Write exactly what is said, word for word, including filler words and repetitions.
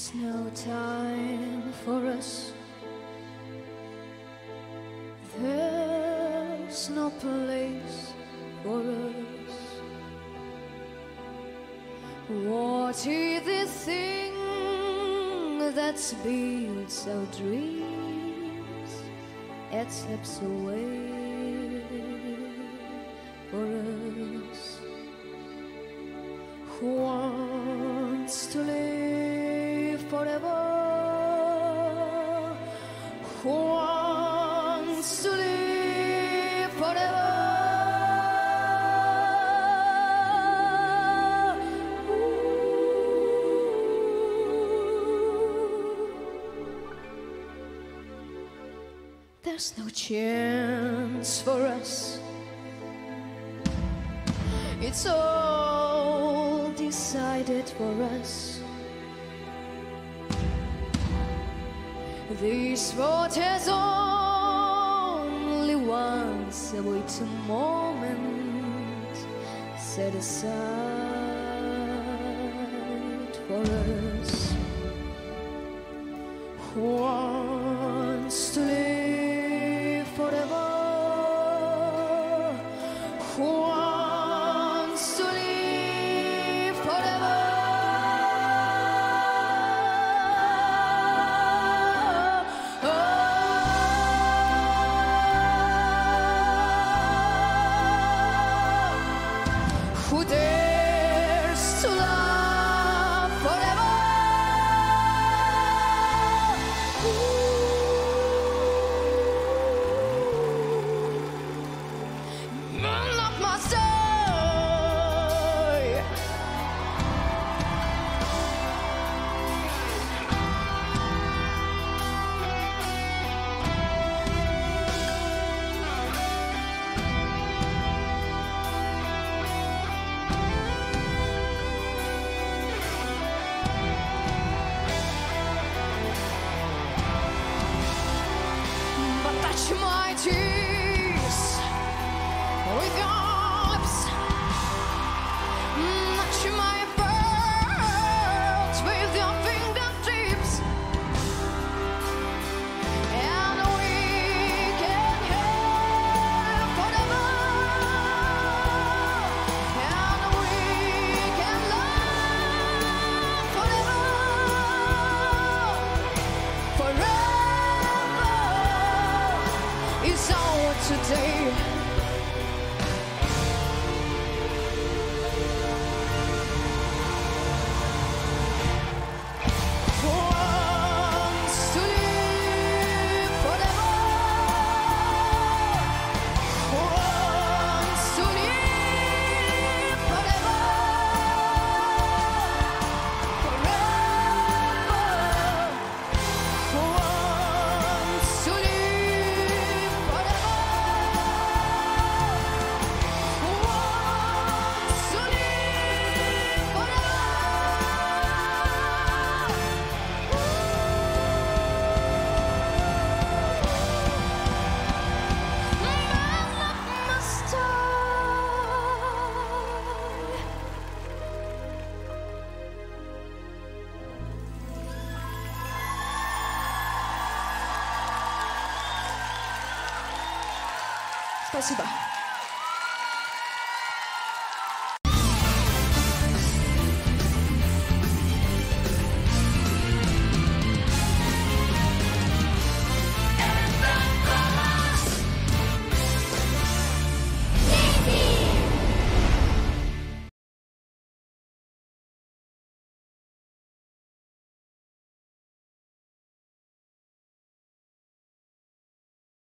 There's no time for us. There's no place for us. What is this thing that's built our dreams? It slips away for us. Who wants to live forever? Who wants to live forever? There's no chance for us. It's all decided for us. This world has only once a waiting moment set aside for us. Who wants to live forever? Who wants to live forever? Who dares to love forever? Moon of my soul. Touch my tears with your lips. Touch my birds with your fingertips. And we can have forever. And we can love forever. Forever. It's all today. Who wants to live forever? Who wants to live forever? Forever. Who wants to live? Спасибо.